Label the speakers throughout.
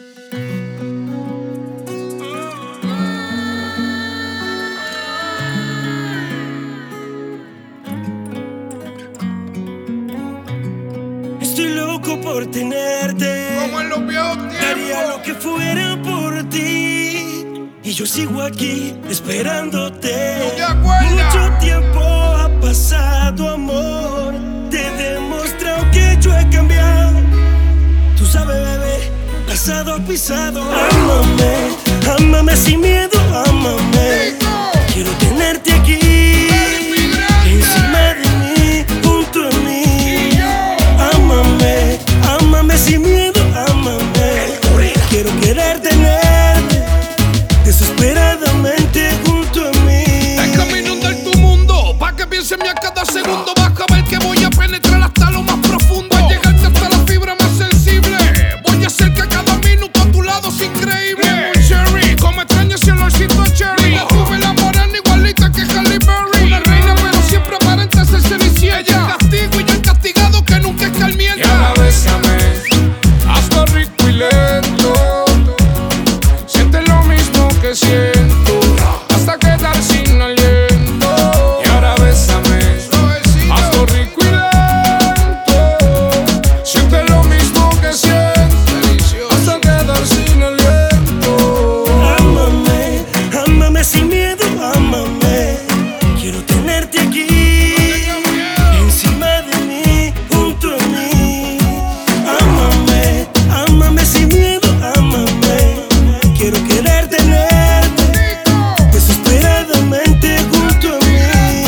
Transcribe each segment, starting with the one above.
Speaker 1: Estoy loco por tenerte,
Speaker 2: como en los viejos tiempos.
Speaker 1: daría lo que fuera por ti. Y yo sigo aquí esperándote.
Speaker 2: ¿No te acuerdas?
Speaker 1: Mucho tiempo ha pasado, amor. Te he demostrado que yo he cambiado. Tú sabes, bebé, pasado pisado. Ámame, ámame sin miedo, ámame. Quiero tenerte aquí, encima de mí, junto a mí. Ámame, ámame sin miedo, ámame. Quiero querer tenerte desesperadamente junto a mí.
Speaker 2: Déjame inundar tu mundo, pa' que piense en mí a cada segundo. Vas a ver que voy a penetrar hasta lo más profundo, a llegarte hasta la fibra más sensible. Voy a hacer que cada minuto a tu lado sea increíble. Cherry, como extraño si olorcito a cherry. La tuve la morena igualita que Halle Berry. Una reina pero siempre aparenta ser cenicienta. Ella es castigo y yo el castigado que nunca escarmienta.
Speaker 3: Y ahora bésame, hazlo rico y lento. Siente lo mismo que siento, hasta quedar sin aliento. Y ahora bésame, hazlo rico y lento. Siente lo mismo que siento, hasta quedar sin aliento.
Speaker 1: Ámame, ámame sin miedo, ámame. Quiero tenerte aquí, encima de mí, junto a mí. Ámame, ámame sin miedo, ámame. Quiero querer tenerte desesperadamente junto a mí.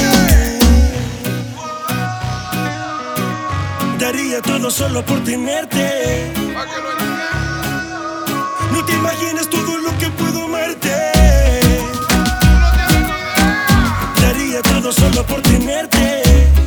Speaker 1: Daría todo solo por tenerte.
Speaker 2: Pa' que lo entiendas.
Speaker 1: Ni te imaginas todo lo que puedo amarte.
Speaker 2: No tienes ni idea.
Speaker 1: Daría todo solo por tenerte.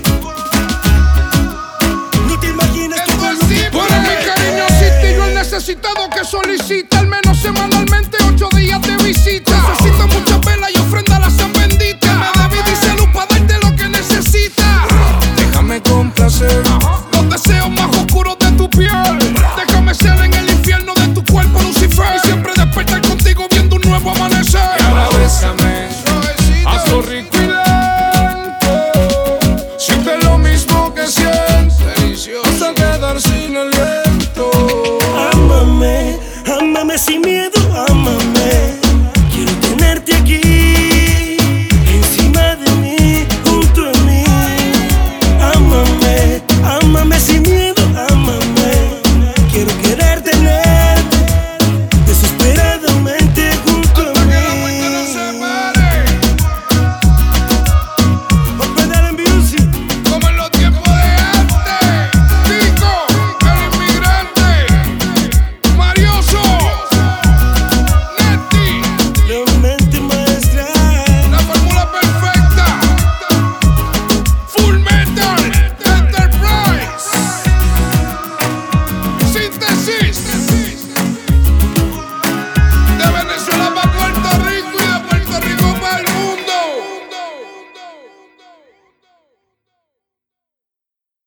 Speaker 1: Ni te imaginas todo lo que
Speaker 2: Tú
Speaker 1: puedo
Speaker 2: eres mi
Speaker 1: amarte.
Speaker 2: cariñosito y yo el necesitado que solicita al menos semanalmente 8 días de visita. Necesito muchas velas y ofrenda a la San Bendita. Me debí dice luz para darte lo que necesitas.
Speaker 3: Déjame complacer
Speaker 2: Los deseos más oscuros de tu piel. Déjame ser en el infierno de tu cuerpo, Lucifer. Y siempre despertar contigo viendo un nuevo amanecer.
Speaker 3: y ahora bésame, hazlo rico y lento. Siente lo mismo que siento, hasta quedar sin aliento.
Speaker 1: Ámame, ámame sin miedo,